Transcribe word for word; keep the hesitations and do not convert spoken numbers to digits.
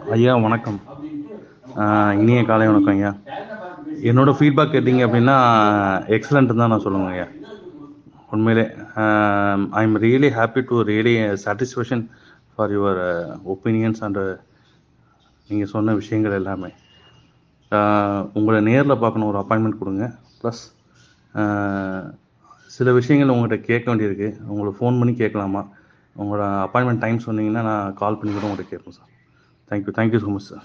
ஐயா வணக்கம். ஆஹ் இனிய காலை வணக்கம் ஐயா. என்னோட ஃபீட்பேக் கேட்டிங்க அப்படின்னா எக்ஸலண்ட்டு தான் நான் சொல்லுவேன் ஐயா. உண்மையிலே I am really happy to really satisfaction for your opinions and நீங்கள் சொன்ன விஷயங்கள் எல்லாமே. ஆஹ் உங்களை நேரில் பார்க்கணும், ஒரு அப்பாயின்மெண்ட் கொடுங்க. ப்ளஸ் சில விஷயங்கள் உங்கள்கிட்ட கேட்க வேண்டியிருக்கு. உங்களுக்கு ஃபோன் பண்ணி கேட்கலாமா? உங்களோட அப்பாயின்மெண்ட் டைம் சொன்னீங்கன்னா நான் கால் பண்ணி கூட உங்கள்கிட்ட கேட்பேன் sir. Thank you thank you so much sir.